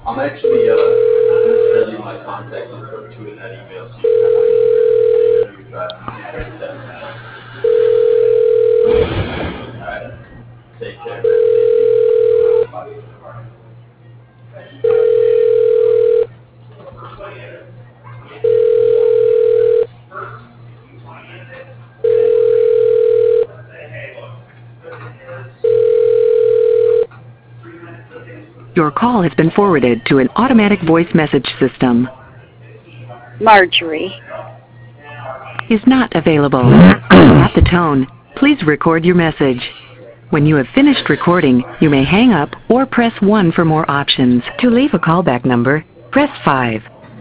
I'm actually gonna send you my contact info too in that email, so you can make sure you try to text. All right. Take care, man. Your call has been forwarded to an automatic voice message system. Marjorie. Is not available. At the tone, please record your message. When you have finished recording, you may hang up or press 1 for more options. To leave a callback number, press 5.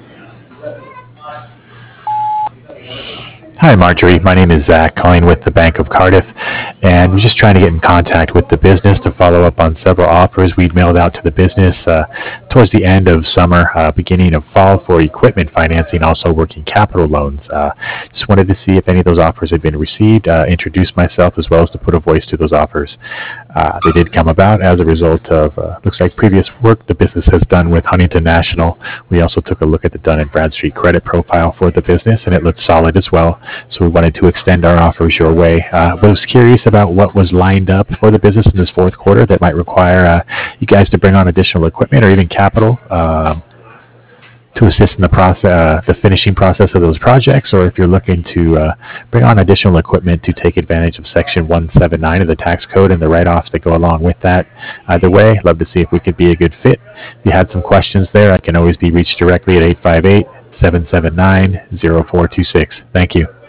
Hi, Marjorie. My name is Zach, calling with the Bank of Cardiff, and we're just trying to get in contact with the business to follow up on several offers we'd mailed out to the business towards the end of summer, beginning of fall for equipment financing, also working capital loans. Just wanted to see if any of those offers had been received, introduce myself as well as to put a voice to those offers. They did come about as a result of, looks like previous work the business has done with Huntington National. We also took a look at the Dun & Bradstreet credit profile for the business, and it looked solid as well. So we wanted to extend our offers your way. Was curious about what was lined up for the business in this fourth quarter that might require you guys to bring on additional equipment or even capital to assist in the process, the finishing process of those projects, or if you're looking to bring on additional equipment to take advantage of Section 179 of the tax code and the write-offs that go along with that. Either way, I'd love to see if we could be a good fit. If you had some questions there, I can always be reached directly at 858-779-0426. Thank you.